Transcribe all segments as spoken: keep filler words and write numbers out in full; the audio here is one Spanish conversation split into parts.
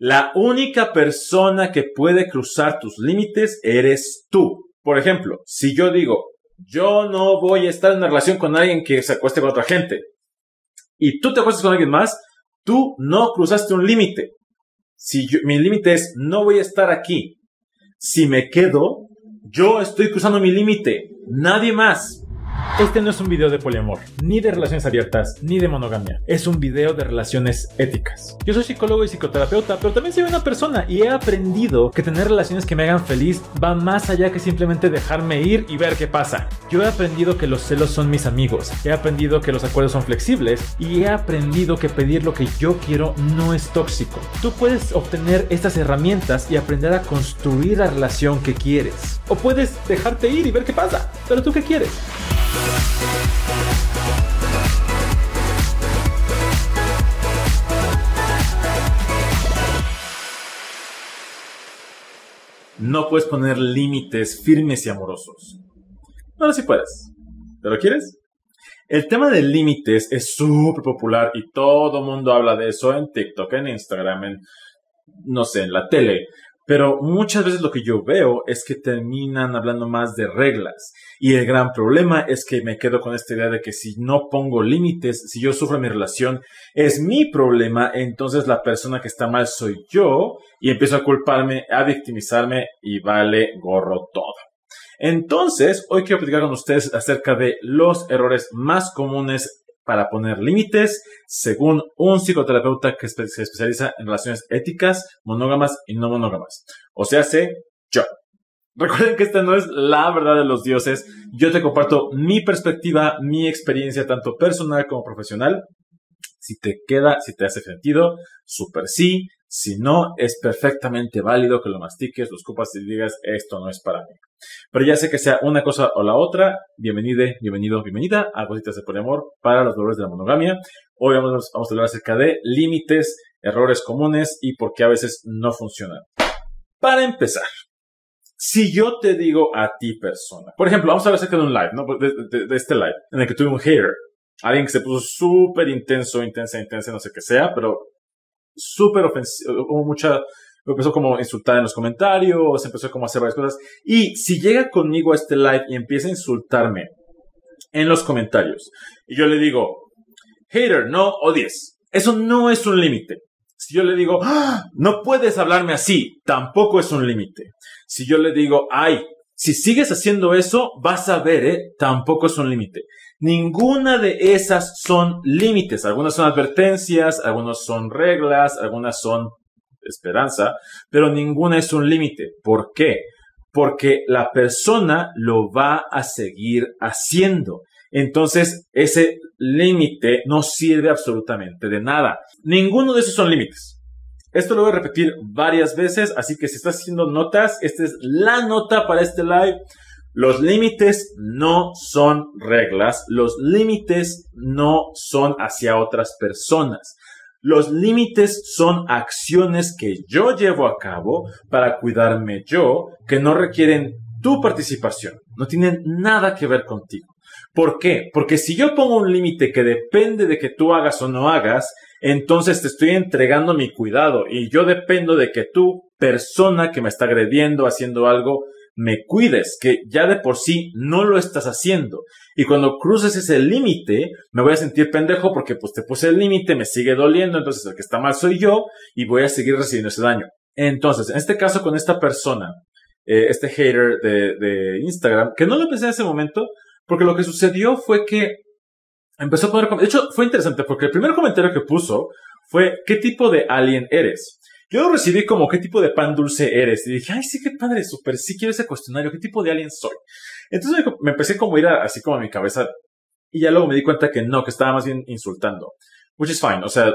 La única persona que puede cruzar tus límites eres tú. Por ejemplo, si yo digo, yo no voy a estar en una relación con alguien que se acueste con otra gente, y tú te acuestas con alguien más, tú no cruzaste un límite. Si yo, mi límite es, no voy a estar aquí. Si me quedo, yo estoy cruzando mi límite. Nadie más. Este no es un video de poliamor, ni de relaciones abiertas, ni de monogamia. Es un video de relaciones éticas. Yo soy psicólogo y psicoterapeuta, pero también soy una persona y he aprendido que tener relaciones que me hagan feliz va más allá que simplemente dejarme ir y ver qué pasa. Yo he aprendido que los celos son mis amigos, he aprendido que los acuerdos son flexibles y he aprendido que pedir lo que yo quiero no es tóxico. Tú puedes obtener estas herramientas y aprender a construir la relación que quieres. O puedes dejarte ir y ver qué pasa. ¿Pero tú qué quieres? No puedes poner límites firmes y amorosos. No, sí puedes. ¿Pero quieres? El tema de límites es súper popular y todo el mundo habla de eso en TikTok, en Instagram, en, no sé, en la tele. Pero muchas veces lo que yo veo es que terminan hablando más de reglas. Y el gran problema es que me quedo con esta idea de que si no pongo límites, si yo sufro en mi relación, es mi problema, entonces la persona que está mal soy yo, y empiezo a culparme, a victimizarme, y vale gorro todo. Entonces, hoy quiero platicar con ustedes acerca de los errores más comunes para poner límites, según un psicoterapeuta que se especializa en relaciones éticas, monógamas y no monógamas. O sea, sé yo. Recuerden que esta no es la verdad de los dioses. Yo te comparto mi perspectiva, mi experiencia, tanto personal como profesional. Si te queda, si te hace sentido, súper sí. Si no, es perfectamente válido que lo mastiques, lo escupas y digas, esto no es para mí. Pero ya sé que sea una cosa o la otra, bienvenido, bienvenido, bienvenida a Cositas de Poliamor para los dolores de la monogamia. Hoy vamos, vamos a hablar acerca de límites, errores comunes y por qué a veces no funcionan. Para empezar, si yo te digo a ti persona, por ejemplo, vamos a hablar acerca de un live, ¿no? De, de, de este live, en el que tuve un hater, alguien que se puso súper intenso, intensa, intensa, no sé qué sea, pero súper ofensivo, hubo mucha, empezó como a insultar en los comentarios, empezó como a hacer varias cosas, y si llega conmigo a este live y empieza a insultarme en los comentarios, y yo le digo, hater, no odies, eso no es un límite. Si yo le digo, ¡ah! No puedes hablarme así, tampoco es un límite. Si yo le digo, ay, si sigues haciendo eso, vas a ver, ¿eh? Tampoco es un límite. Ninguna de esas son límites. Algunas son advertencias, algunas son reglas, algunas son esperanza, pero ninguna es un límite. ¿Por qué? Porque la persona lo va a seguir haciendo. Entonces, ese límite no sirve absolutamente de nada. Ninguno de esos son límites. Esto lo voy a repetir varias veces, así que si estás haciendo notas, esta es la nota para este live. Los límites no son reglas. Los límites no son hacia otras personas. Los límites son acciones que yo llevo a cabo para cuidarme yo, que no requieren tu participación. No tienen nada que ver contigo. ¿Por qué? Porque si yo pongo un límite que depende de que tú hagas o no hagas, entonces te estoy entregando mi cuidado y yo dependo de que tú, persona que me está agrediendo, haciendo algo, me cuides, que ya de por sí no lo estás haciendo. Y cuando cruces ese límite, me voy a sentir pendejo porque pues te puse el límite, me sigue doliendo, entonces el que está mal soy yo y voy a seguir recibiendo ese daño. Entonces, en este caso con esta persona, eh, este hater de, de Instagram, que no lo pensé en ese momento, porque lo que sucedió fue que empezó a poner... De hecho, fue interesante porque el primer comentario que puso fue, ¿qué tipo de alien eres? Yo lo recibí como, ¿qué tipo de pan dulce eres? Y dije, ay, sí, qué padre, súper, sí quiero ese cuestionario, ¿qué tipo de alien soy? Entonces me, me empecé como a ir a, así como a mi cabeza y ya luego me di cuenta que no, que estaba más bien insultando. Which is fine, o sea,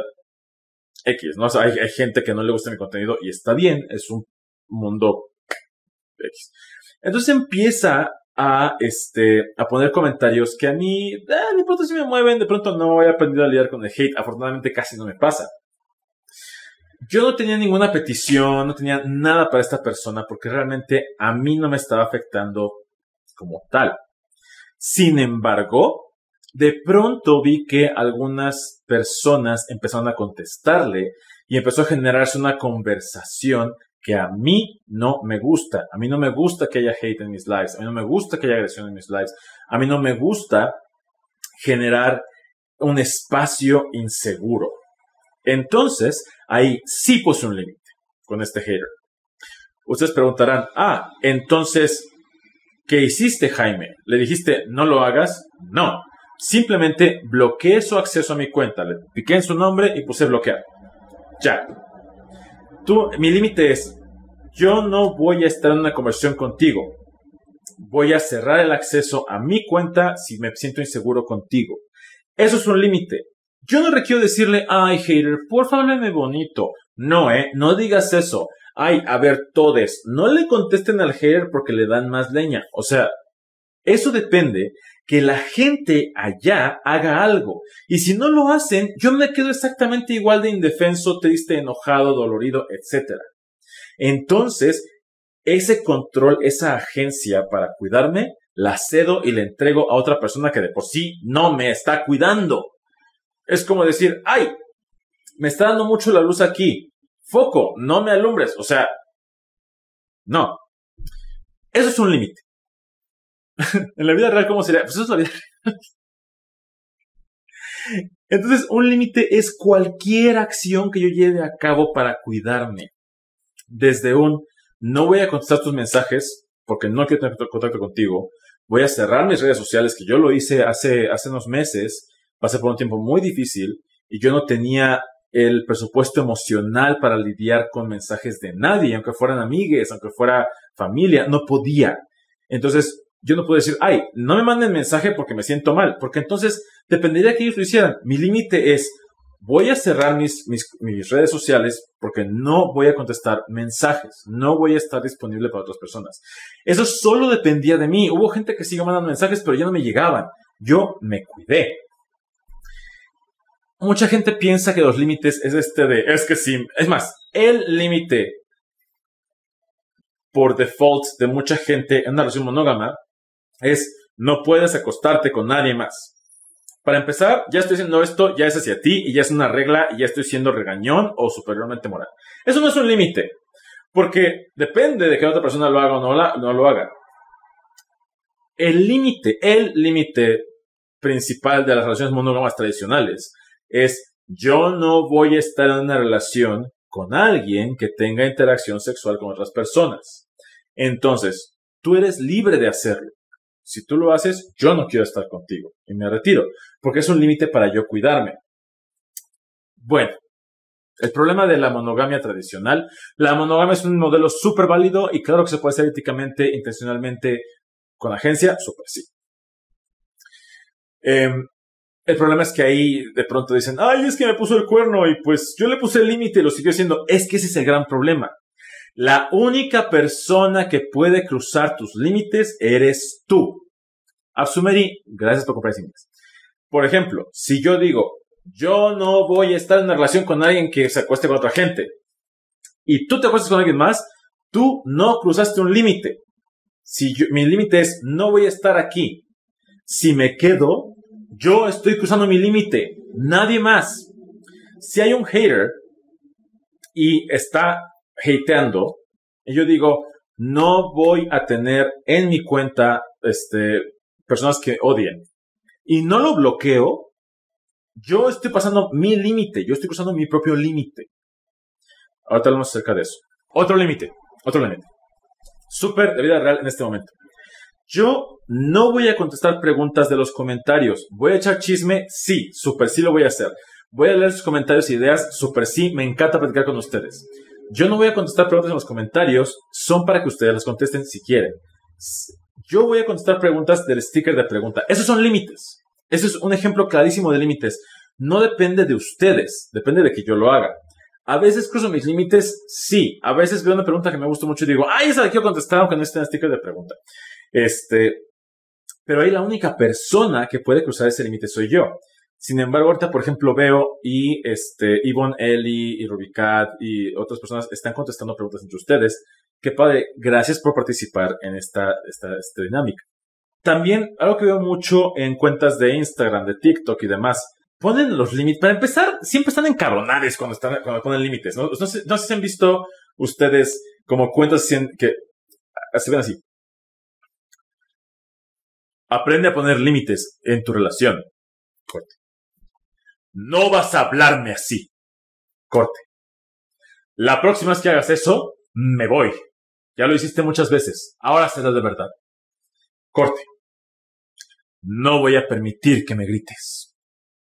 X, ¿no? O sea, hay, hay gente que no le gusta mi contenido y está bien, es un mundo X. Entonces empieza a, este, a poner comentarios que a mí, eh, de pronto sí me mueven, de pronto no he aprendido a lidiar con el hate, afortunadamente casi no me pasa. Yo no tenía ninguna petición, no tenía nada para esta persona porque realmente a mí no me estaba afectando como tal. Sin embargo, de pronto vi que algunas personas empezaron a contestarle y empezó a generarse una conversación que a mí no me gusta. A mí no me gusta que haya hate en mis lives. A mí no me gusta que haya agresión en mis lives. A mí no me gusta generar un espacio inseguro. Entonces, ahí sí puse un límite con este hater. Ustedes preguntarán, ah, entonces, ¿qué hiciste, Jaime? ¿Le dijiste no lo hagas? No. Simplemente bloqueé su acceso a mi cuenta. Le piqué en su nombre y puse bloquear. Ya. Tú, mi límite es, yo no voy a estar en una conversación contigo. Voy a cerrar el acceso a mi cuenta si me siento inseguro contigo. Eso es un límite. Yo no requiero decirle, ay, hater, por favor, háblame bonito. No, eh, no digas eso. Ay, a ver, todes, no le contesten al hater porque le dan más leña. O sea, eso depende que la gente allá haga algo. Y si no lo hacen, yo me quedo exactamente igual de indefenso, triste, enojado, dolorido, etcétera. Entonces, ese control, esa agencia para cuidarme, la cedo y la entrego a otra persona que de por sí no me está cuidando. Es como decir, ay, me está dando mucho la luz aquí. Foco, no me alumbres. O sea, no. Eso es un límite. En la vida real, ¿cómo sería? Pues eso es la vida real. Entonces, un límite es cualquier acción que yo lleve a cabo para cuidarme. Desde un, no voy a contestar tus mensajes porque no quiero tener contacto contigo. Voy a cerrar mis redes sociales, que yo lo hice hace, hace unos meses. Pasé por un tiempo muy difícil y yo no tenía el presupuesto emocional para lidiar con mensajes de nadie, aunque fueran amigues, aunque fuera familia, no podía. Entonces, yo no puedo decir, ay, no me manden mensaje porque me siento mal, porque entonces dependería que ellos lo hicieran. Mi límite es, voy a cerrar mis, mis, mis redes sociales porque no voy a contestar mensajes, no voy a estar disponible para otras personas. Eso solo dependía de mí. Hubo gente que sigue mandando mensajes, pero ya no me llegaban. Yo me cuidé. Mucha gente piensa que los límites es este de, es que sí, es más, el límite por default de mucha gente en una relación monógama es, no puedes acostarte con nadie más. Para empezar, ya estoy diciendo esto, ya es hacia ti y ya es una regla y ya estoy siendo regañón o superiormente moral. Eso no es un límite, porque depende de que otra persona lo haga o no, la, no lo haga. El límite, el límite principal de las relaciones monógamas tradicionales es, yo no voy a estar en una relación con alguien que tenga interacción sexual con otras personas. Entonces, tú eres libre de hacerlo. Si tú lo haces, yo no quiero estar contigo y me retiro, porque es un límite para yo cuidarme. Bueno, el problema de la monogamia tradicional, la monogamia es un modelo súper válido y claro que se puede hacer éticamente, intencionalmente, con agencia, súper sí. Eh, El problema es que ahí de pronto dicen, ay, es que me puso el cuerno y pues yo le puse el límite y lo siguió haciendo. Es que ese es el gran problema. La única persona que puede cruzar tus límites eres tú. Absumeri, gracias por comprar ese inglés. Por ejemplo, si yo digo, yo no voy a estar en una relación con alguien que se acueste con otra gente y tú te acuestas con alguien más, tú no cruzaste un límite. Si yo, mi límite es, no voy a estar aquí. Si me quedo, yo estoy cruzando mi límite, nadie más. Si hay un hater y está hateando, y yo digo, no voy a tener en mi cuenta este, personas que odien, y no lo bloqueo, yo estoy pasando mi límite, yo estoy cruzando mi propio límite. Ahorita hablamos acerca de eso. Otro límite, otro límite. Súper de vida real en este momento. Yo no voy a contestar preguntas de los comentarios. ¿Voy a echar chisme? Sí, súper sí lo voy a hacer. Voy a leer sus comentarios e ideas, súper sí, me encanta platicar con ustedes. Yo no voy a contestar preguntas en los comentarios, son para que ustedes las contesten si quieren. Yo voy a contestar preguntas del sticker de pregunta. Esos son límites. Ese es un ejemplo clarísimo de límites. No depende de ustedes, depende de que yo lo haga. A veces cruzo mis límites, sí. A veces veo una pregunta que me gusta mucho y digo, ay, esa la quiero contestar aunque no esté en el sticker de pregunta. Este, pero ahí la única persona que puede cruzar ese límite soy yo. Sin embargo, ahorita, por ejemplo, veo y este, Yvonne, Eli y Rubicat y otras personas están contestando preguntas entre ustedes. Qué padre. Gracias por participar en esta, esta, esta dinámica. También, algo que veo mucho en cuentas de Instagram, de TikTok y demás, ponen los límites. Para empezar, siempre están encabronados cuando están cuando ponen límites, ¿no? No sé, no sé si han visto ustedes como cuentas que se ven así. Aprende a poner límites en tu relación. Corte. No vas a hablarme así. Corte. La próxima vez que hagas eso, me voy. Ya lo hiciste muchas veces. Ahora será de verdad. Corte. No voy a permitir que me grites.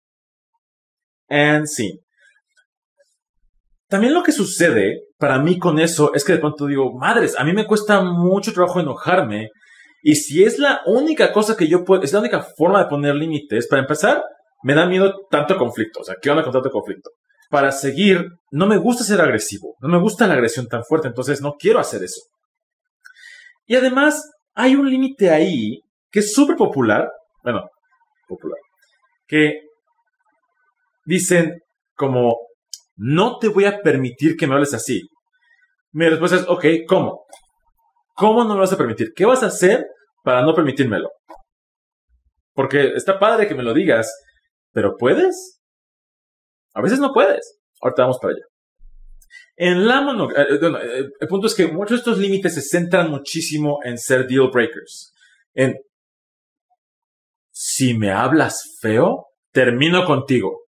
And scene. También lo que sucede para mí con eso es que de pronto digo, madres, a mí me cuesta mucho trabajo enojarme. Y si es la única cosa que yo puedo, es la única forma de poner límites, para empezar, me da miedo tanto conflicto. O sea, ¿qué onda con tanto conflicto? Para seguir, no me gusta ser agresivo. No me gusta la agresión tan fuerte, entonces no quiero hacer eso. Y además, hay un límite ahí que es súper popular. Bueno, popular. Que dicen como, no te voy a permitir que me hables así. Mi respuesta es, ok, ¿cómo? ¿Cómo no me vas a permitir? ¿Qué vas a hacer para no permitírmelo? Porque está padre que me lo digas, pero ¿puedes? A veces no puedes. Ahorita vamos para allá. En la monogamia, eh, bueno, eh, el punto es que muchos de estos límites se centran muchísimo en ser deal breakers. En, si me hablas feo, termino contigo.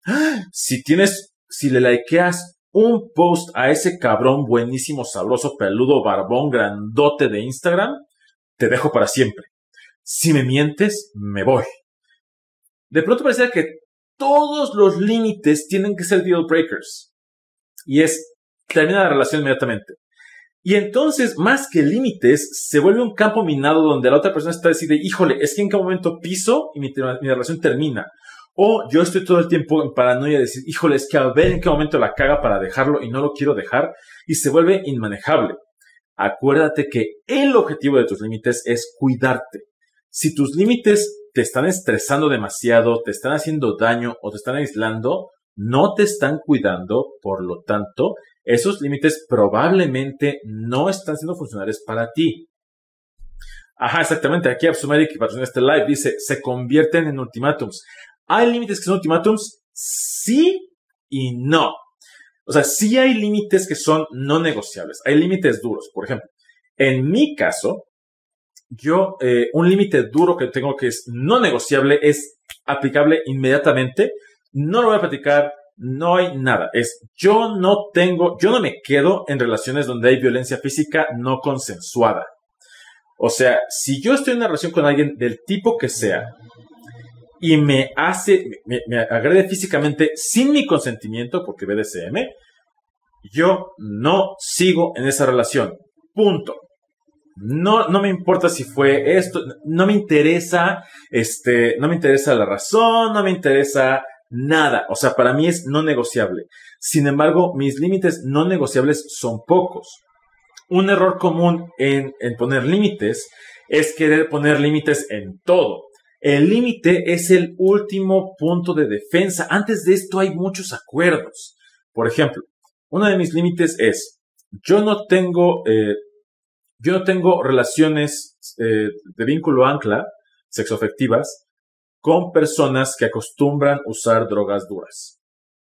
Si tienes, si le likeas un post a ese cabrón buenísimo, sabroso, peludo, barbón, grandote de Instagram, te dejo para siempre. Si me mientes, me voy. De pronto parecía que todos los límites tienen que ser deal breakers. Y es, termina la relación inmediatamente. Y entonces, más que límites, se vuelve un campo minado donde la otra persona está decide, híjole, es que en qué momento piso y mi, mi relación termina. O yo estoy todo el tiempo en paranoia de decir, híjole, es que a ver en qué momento la caga para dejarlo y no lo quiero dejar. Y se vuelve inmanejable. Acuérdate que el objetivo de tus límites es cuidarte. Si tus límites te están estresando demasiado, te están haciendo daño o te están aislando, no te están cuidando, por lo tanto, esos límites probablemente no están siendo funcionales para ti. Ajá, exactamente. Aquí Absumeric, que patrocina este live, dice, se convierten en ultimátums. ¿Hay límites que son ultimátums? Sí y no. O sea, sí hay límites que son no negociables. Hay límites duros. Por ejemplo, en mi caso, yo, eh, un límite duro que tengo que es no negociable es aplicable inmediatamente. No lo voy a platicar. No hay nada. Es, yo no tengo, yo no me quedo en relaciones donde hay violencia física no consensuada. O sea, si yo estoy en una relación con alguien del tipo que sea y me hace, me, me agrede físicamente sin mi consentimiento, porque B D S M, yo no sigo en esa relación. Punto. No, no me importa si fue esto, no me interesa, este, no me interesa la razón, no me interesa nada. O sea, para mí es no negociable. Sin embargo, mis límites no negociables son pocos. Un error común en, en poner límites es querer poner límites en todo. El límite es el último punto de defensa. Antes de esto hay muchos acuerdos. Por ejemplo, uno de mis límites es, yo no tengo, eh, yo no tengo relaciones eh, de vínculo ancla, sexoafectivas, con personas que acostumbran usar drogas duras.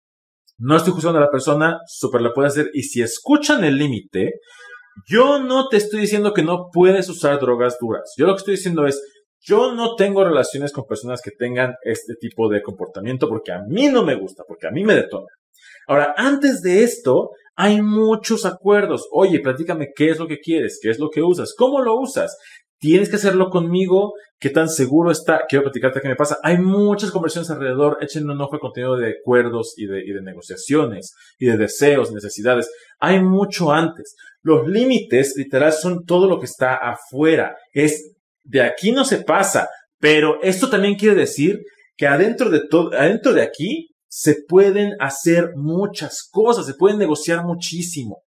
No estoy juzgando a la persona, súper lo puede hacer. Y si escuchan el límite, yo no te estoy diciendo que no puedes usar drogas duras. Yo lo que estoy diciendo es, yo no tengo relaciones con personas que tengan este tipo de comportamiento porque a mí no me gusta, porque a mí me detona. Ahora, antes de esto, hay muchos acuerdos. Oye, platícame qué es lo que quieres, qué es lo que usas, cómo lo usas. Tienes que hacerlo conmigo. ¿Qué tan seguro está? Quiero platicarte qué me pasa. Hay muchas conversaciones alrededor. Échenle un ojo al contenido de acuerdos y de, y de negociaciones y de deseos, necesidades. Hay mucho antes. Los límites, literal, son todo lo que está afuera. Es de aquí no se pasa. Pero esto también quiere decir que adentro de todo, adentro de aquí se pueden hacer muchas cosas. Se pueden negociar muchísimo.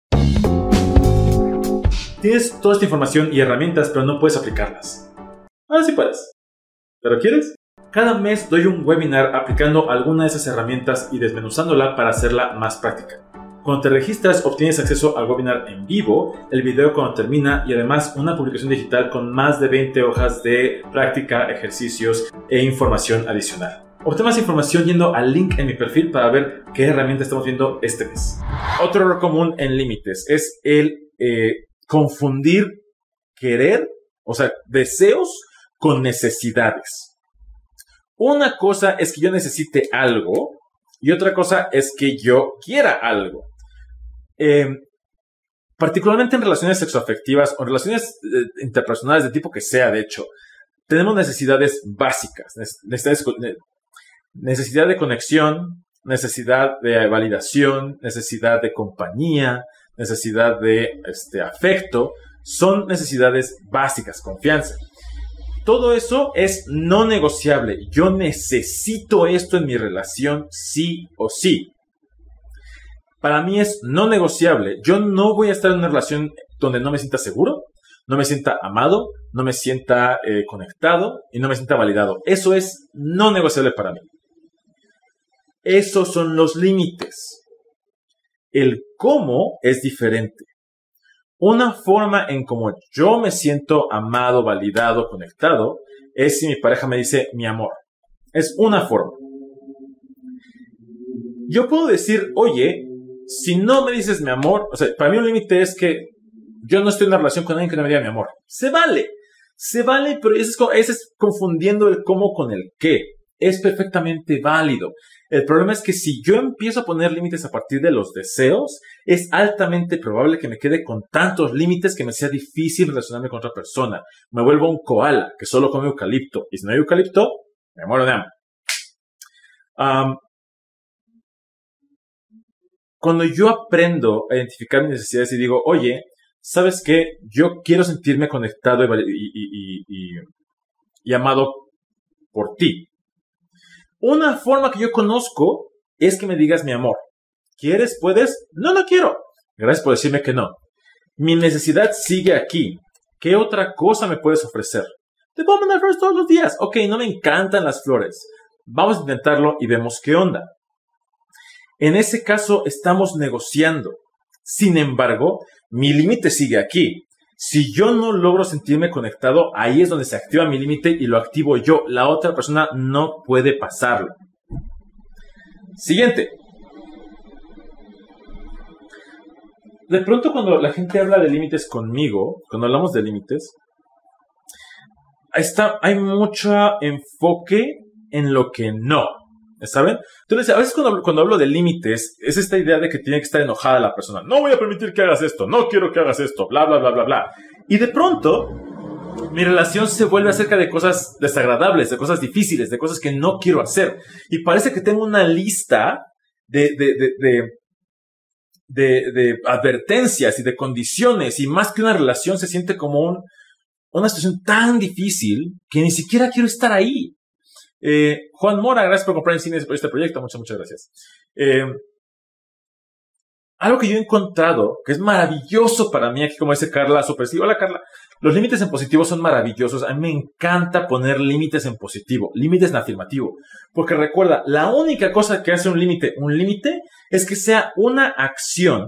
Tienes toda esta información y herramientas, pero no puedes aplicarlas. Ahora sí puedes. ¿Pero quieres? Cada mes doy un webinar aplicando alguna de esas herramientas y desmenuzándola para hacerla más práctica. Cuando te registras, obtienes acceso al webinar en vivo, el video cuando termina y además una publicación digital con más de veinte hojas de práctica, ejercicios e información adicional. Obtén más información yendo al link en mi perfil para ver qué herramienta estamos viendo este mes. Otro error común en límites es el eh, confundir querer, o sea, deseos con necesidades. Una cosa es que yo necesite algo y otra cosa es que yo quiera algo. Eh, particularmente en relaciones sexoafectivas o en relaciones eh, interpersonales de tipo que sea, de hecho, tenemos necesidades básicas, necesidades, necesidad de conexión, necesidad de validación, necesidad de compañía, necesidad de este, afecto. Son necesidades básicas, confianza. Todo eso es no negociable. Yo necesito esto en mi relación sí o sí. Para mí es no negociable. Yo no voy a estar en una relación donde no me sienta seguro, no me sienta amado, no me sienta eh, conectado y no me sienta validado. Eso es no negociable para mí. Esos son los límites. El cómo es diferente. Una forma en cómo yo me siento amado, validado, conectado, es si mi pareja me dice mi amor. Es una forma. Yo puedo decir, oye, si no me dices mi amor, o sea, para mí un límite es que yo no estoy en una relación con alguien que no me diga mi amor. Se vale. Se vale, pero ese es, ese es confundiendo el cómo con el qué. Es perfectamente válido. El problema es que si yo empiezo a poner límites a partir de los deseos, es altamente probable que me quede con tantos límites que me sea difícil relacionarme con otra persona. Me vuelvo un koala que solo come eucalipto. Y si no hay eucalipto, me muero de hambre. Um, cuando yo aprendo a identificar mis necesidades y digo, oye, ¿sabes qué? Yo quiero sentirme conectado y, y, y, y, y amado por ti. Una forma que yo conozco es que me digas mi amor. ¿Quieres? ¿Puedes? No, no quiero. Gracias por decirme que no. Mi necesidad sigue aquí. ¿Qué otra cosa me puedes ofrecer? Te puedo mandar flores todos los días. Ok, no me encantan las flores. Vamos a intentarlo y vemos qué onda. En ese caso estamos negociando. Sin embargo, mi límite sigue aquí. Si yo no logro sentirme conectado, ahí es donde se activa mi límite y lo activo yo. La otra persona no puede pasarlo. Siguiente. De pronto cuando la gente habla de límites conmigo, cuando hablamos de límites, está, hay mucho enfoque en lo que no. ¿Saben? Entonces, a veces cuando, cuando hablo de límites, es esta idea de que tiene que estar enojada la persona. No voy a permitir que hagas esto, no quiero que hagas esto, bla, bla, bla, bla, bla. Y de pronto, mi relación se vuelve acerca de cosas desagradables, de cosas difíciles, de cosas que no quiero hacer. Y parece que tengo una lista de, de, de, de, de, de advertencias y de condiciones. Y más que una relación, se siente como un, una situación tan difícil que ni siquiera quiero estar ahí. Eh, Juan Mora, gracias por comprar en cines por este proyecto. Muchas, muchas gracias. Eh, algo que yo he encontrado que es maravilloso para mí, aquí como dice Carla, super sí. Hola Carla. Los límites en positivo son maravillosos. A mí me encanta poner límites en positivo, límites en afirmativo. Porque recuerda, la única cosa que hace un límite, un límite, es que sea una acción,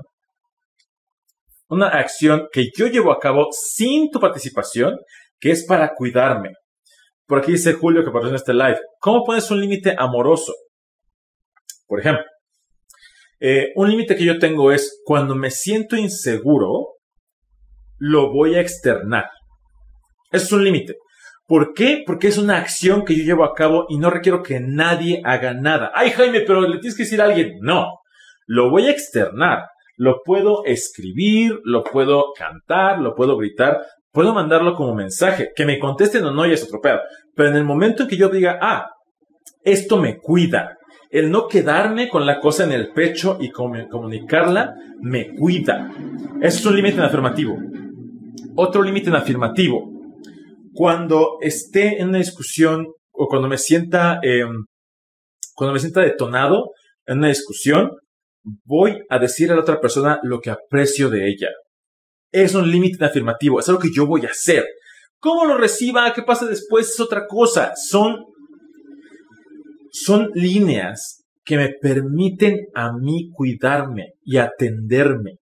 una acción que yo llevo a cabo sin tu participación, que es para cuidarme. Por aquí dice Julio que patrocina este live. ¿Cómo pones un límite amoroso? Por ejemplo, eh, un límite que yo tengo es cuando me siento inseguro, lo voy a externar. Eso es un límite. ¿Por qué? Porque es una acción que yo llevo a cabo y no requiero que nadie haga nada. Ay, Jaime, pero le tienes que decir a alguien. No, lo voy a externar. Lo puedo escribir, lo puedo cantar, lo puedo gritar. Puedo mandarlo como mensaje. Que me contesten o no ya es otro pedo. Pero en el momento en que yo diga, ah, esto me cuida. El no quedarme con la cosa en el pecho y comunicarla, me cuida. Eso es un límite en afirmativo. Otro límite en afirmativo. Cuando esté en una discusión o cuando me sienta, eh, cuando me sienta detonado en una discusión, voy a decir a la otra persona lo que aprecio de ella. Es un límite afirmativo, es algo que yo voy a hacer. ¿Cómo lo reciba? ¿Qué pasa después? Es otra cosa. Son, son líneas que me permiten a mí cuidarme y atenderme.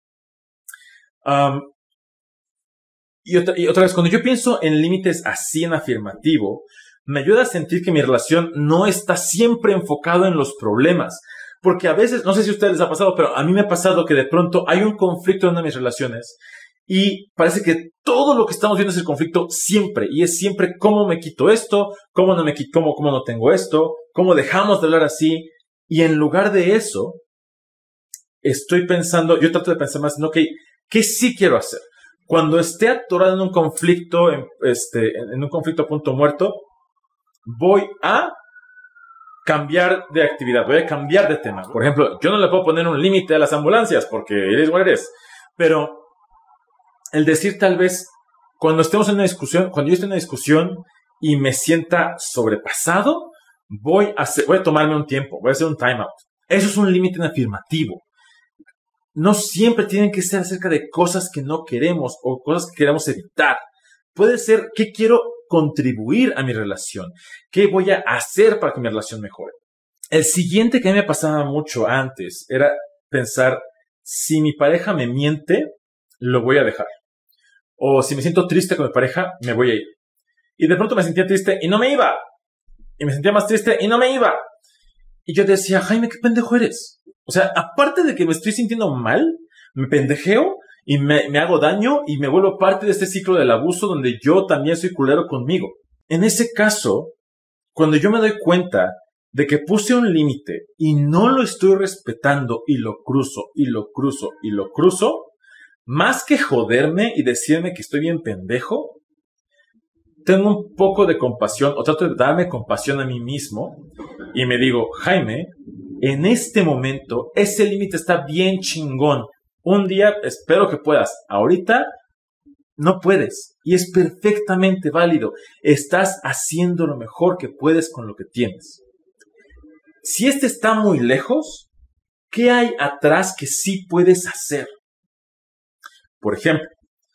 Um, y, otra, y otra vez, cuando yo pienso en límites así en afirmativo, me ayuda a sentir que mi relación no está siempre enfocada en los problemas. Porque a veces, no sé si a ustedes les ha pasado, pero a mí me ha pasado que de pronto hay un conflicto en una de mis relaciones y parece que todo lo que estamos viendo es el conflicto siempre. Y es siempre cómo me quito esto, cómo no me quito, cómo, cómo no tengo esto, cómo dejamos de hablar así. Y en lugar de eso, estoy pensando, yo trato de pensar más en, ok, ¿qué sí quiero hacer? Cuando esté atorado en un conflicto, en, este, en un conflicto a punto muerto, voy a cambiar de actividad, voy a cambiar de tema. Por ejemplo, yo no le puedo poner un límite a las ambulancias porque eres o eres, pero el decir tal vez, cuando estemos en una discusión, cuando yo esté en una discusión y me sienta sobrepasado, voy a, hacer, voy a tomarme un tiempo, voy a hacer un time out. Eso es un límite en afirmativo. No siempre tienen que ser acerca de cosas que no queremos o cosas que queremos evitar. Puede ser, ¿qué quiero contribuir a mi relación? ¿Qué voy a hacer para que mi relación mejore? El siguiente que a mí me pasaba mucho antes era pensar, si mi pareja me miente, lo voy a dejar. O si me siento triste con mi pareja, me voy a ir. Y de pronto me sentía triste y no me iba. Y me sentía más triste y no me iba. Y yo decía, Jaime, qué pendejo eres. O sea, aparte de que me estoy sintiendo mal, me pendejeo y me, me hago daño y me vuelvo parte de este ciclo del abuso donde yo también soy culero conmigo. En ese caso, cuando yo me doy cuenta de que puse un límite y no lo estoy respetando y lo cruzo y lo cruzo y lo cruzo, más que joderme y decirme que estoy bien pendejo, tengo un poco de compasión o trato de darme compasión a mí mismo y me digo, Jaime, en este momento ese límite está bien chingón. Un día espero que puedas. Ahorita no puedes. Y es perfectamente válido. Estás haciendo lo mejor que puedes con lo que tienes. Si este está muy lejos, ¿qué hay atrás que sí puedes hacer? Por ejemplo,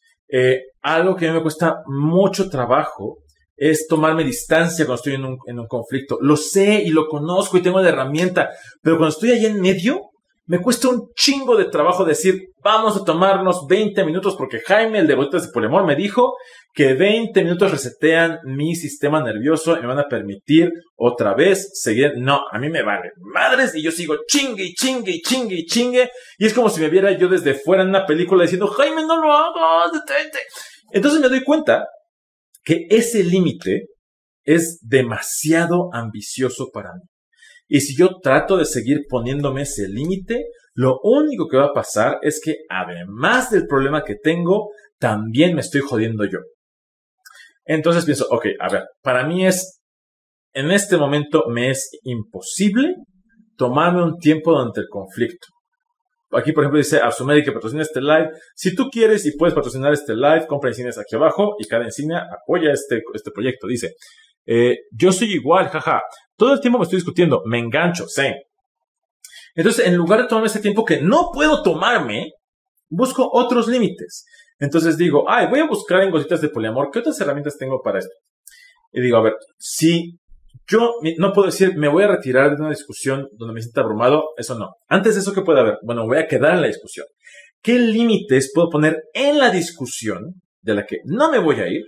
eh, algo que a mí me cuesta mucho trabajo es tomarme distancia cuando estoy en un, en un conflicto. Lo sé y lo conozco y tengo la herramienta, pero cuando estoy allá en medio, me cuesta un chingo de trabajo decir, vamos a tomarnos veinte minutos, porque Jaime, el de Boletas de Poliamor, me dijo que veinte minutos resetean mi sistema nervioso y me van a permitir otra vez seguir. No, a mí me vale madres y yo sigo chingue y chingue y chingue y chingue. Y es como si me viera yo desde fuera en una película diciendo, Jaime, no lo hagas, detente. Entonces me doy cuenta que ese límite es demasiado ambicioso para mí. Y si yo trato de seguir poniéndome ese límite, lo único que va a pasar es que, además del problema que tengo, también me estoy jodiendo yo. Entonces pienso, ok, a ver, para mí es, en este momento me es imposible tomarme un tiempo durante el conflicto. Aquí, por ejemplo, dice Absumeri que patrocina este live. Si tú quieres y puedes patrocinar este live, compra insignias aquí abajo y cada insignia apoya este, este proyecto. Dice, eh, yo soy igual, jaja. Todo el tiempo me estoy discutiendo, me engancho, sí. Entonces, en lugar de tomarme ese tiempo que no puedo tomarme, busco otros límites. Entonces digo, ay, voy a buscar en Gotitas de Poliamor, ¿qué otras herramientas tengo para esto? Y digo, a ver, si yo no puedo decir, me voy a retirar de una discusión donde me sienta abrumado, eso no. Antes de eso, ¿qué puede haber? Bueno, voy a quedar en la discusión. ¿Qué límites puedo poner en la discusión de la que no me voy a ir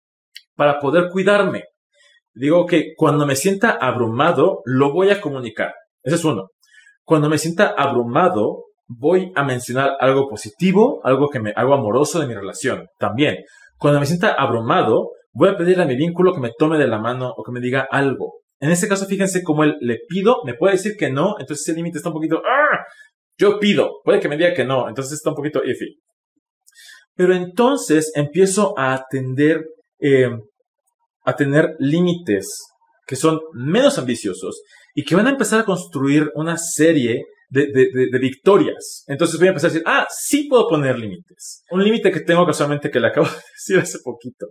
para poder cuidarme? Digo que cuando me sienta abrumado, lo voy a comunicar. Ese es uno. Cuando me sienta abrumado, voy a mencionar algo positivo, algo que me, algo amoroso de mi relación. También, cuando me sienta abrumado, voy a pedirle a mi vínculo que me tome de la mano o que me diga algo. En este caso, fíjense cómo él le pido, me puede decir que no, entonces ese límite está un poquito, ¡ah! Yo pido, puede que me diga que no, entonces está un poquito iffy. Pero entonces empiezo a atender, eh, a tener límites que son menos ambiciosos y que van a empezar a construir una serie de, de, de, de victorias. Entonces voy a empezar a decir, ah, sí puedo poner límites. Un límite que tengo casualmente que le acabo de decir hace poquito.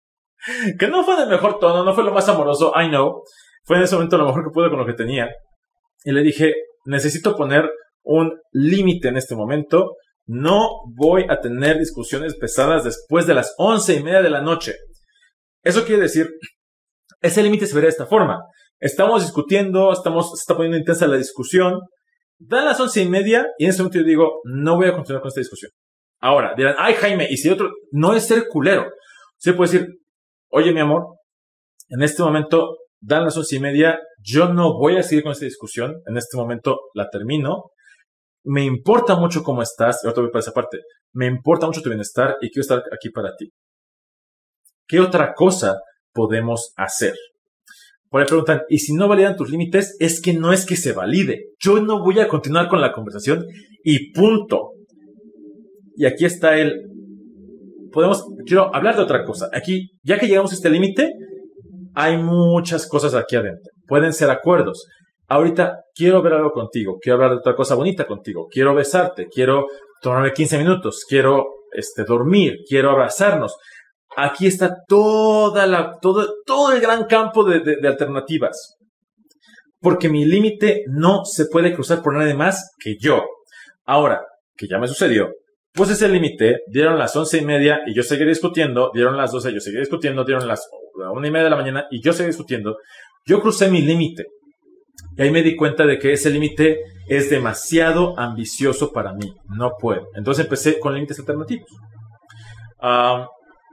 Que no fue en el mejor tono, no fue lo más amoroso, I know. Fue en ese momento lo mejor que pude con lo que tenía. Y le dije, necesito poner un límite en este momento. No voy a tener discusiones pesadas después de las once y media de la noche. Eso quiere decir, ese límite se verá de esta forma. Estamos discutiendo, estamos, se está poniendo intensa la discusión. Dan las once y media y en ese momento yo digo, no voy a continuar con esta discusión. Ahora, dirán, ay Jaime, y si otro, no es ser culero. Se puede decir, oye mi amor, En este momento, dan las once y media. Yo no voy a seguir con esta discusión. En este momento la termino. Me importa mucho cómo estás. Y ahora voy para esa parte. Me importa mucho tu bienestar y quiero estar aquí para ti. ¿Qué otra cosa podemos hacer? Por ahí preguntan, ¿y si no validan tus límites? Es que no es que se valide. Yo no voy a continuar con la conversación y punto. Y aquí está el... Podemos... Quiero hablar de otra cosa. Aquí, ya que llegamos a este límite, hay muchas cosas aquí adentro. Pueden ser acuerdos. Ahorita quiero ver algo contigo. Quiero hablar de otra cosa bonita contigo. Quiero besarte. Quiero tomarme quince minutos. Quiero este, dormir. Quiero abrazarnos. Aquí está toda la, todo, todo el gran campo de, de, de alternativas. Porque mi límite no se puede cruzar por nadie más que yo. Ahora, que ya me sucedió, pues ese límite, dieron las once y media y yo seguí discutiendo, dieron las doce y yo seguí discutiendo, dieron las una y media de la mañana y yo seguí discutiendo. Yo crucé mi límite. Y ahí me di cuenta de que ese límite es demasiado ambicioso para mí. No puedo. Entonces empecé con límites alternativos. Um,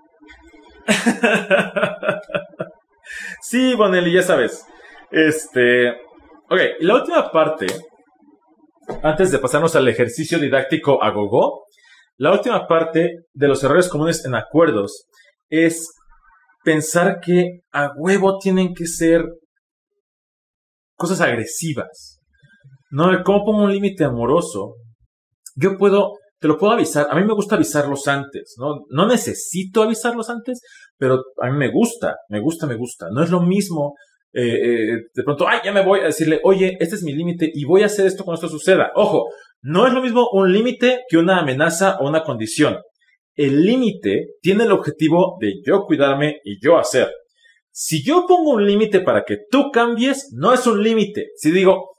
sí, Bonelli, ya sabes. Este. Ok, y la última parte, antes de pasarnos al ejercicio didáctico a gogo, la última parte de los errores comunes en acuerdos es pensar que a huevo tienen que ser cosas agresivas. ¿No? ¿Cómo pongo un límite amoroso? Yo puedo. Te lo puedo avisar. A mí me gusta avisarlos antes, ¿no? No necesito avisarlos antes, pero a mí me gusta, me gusta, me gusta. No es lo mismo, eh, eh, de pronto, ay, ya me voy a decirle, oye, este es mi límite y voy a hacer esto cuando esto suceda. Ojo, no es lo mismo un límite que una amenaza o una condición. El límite tiene el objetivo de yo cuidarme y yo hacer. Si yo pongo un límite para que tú cambies, no es un límite. Si digo,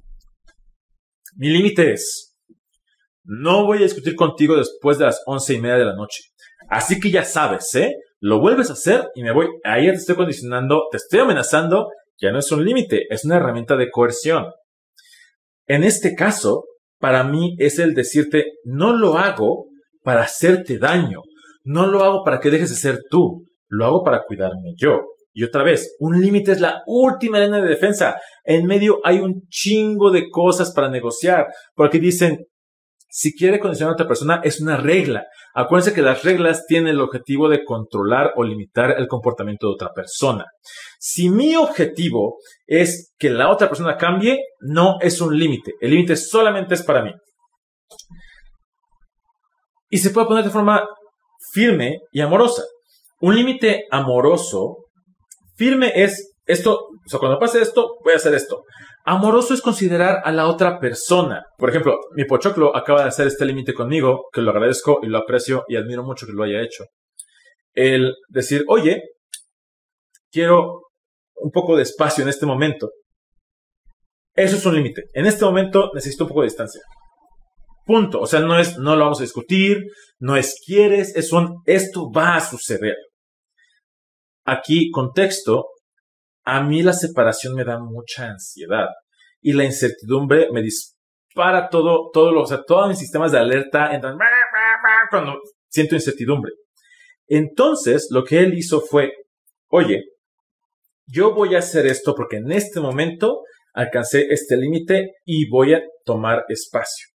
mi límite es... no voy a discutir contigo después de las once y media de la noche. Así que ya sabes, ¿eh? Lo vuelves a hacer y me voy. Ahí te estoy condicionando, te estoy amenazando. Ya no es un límite, es una herramienta de coerción. En este caso, para mí es el decirte, no lo hago para hacerte daño. No lo hago para que dejes de ser tú. Lo hago para cuidarme yo. Y otra vez, un límite es la última línea de defensa. En medio hay un chingo de cosas para negociar. Porque dicen, si quiere condicionar a otra persona, es una regla. Acuérdense que las reglas tienen el objetivo de controlar o limitar el comportamiento de otra persona. Si mi objetivo es que la otra persona cambie, no es un límite. El límite solamente es para mí. Y se puede poner de forma firme y amorosa. Un límite amoroso, firme es esto, o sea, cuando pase esto, voy a hacer esto. Amoroso es considerar a la otra persona. Por ejemplo, mi pochoclo acaba de hacer este límite conmigo, que lo agradezco y lo aprecio y admiro mucho que lo haya hecho. El decir, oye, quiero un poco de espacio en este momento. Eso es un límite. En este momento necesito un poco de distancia. Punto. O sea, no es, no lo vamos a discutir, no es quieres, es un, esto va a suceder. Aquí, contexto. A mí la separación me da mucha ansiedad y la incertidumbre me dispara todo, todo lo, o sea, todos mis sistemas de alerta entran cuando siento incertidumbre. Entonces, lo que él hizo fue, oye, yo voy a hacer esto porque en este momento alcancé este límite y voy a tomar espacio.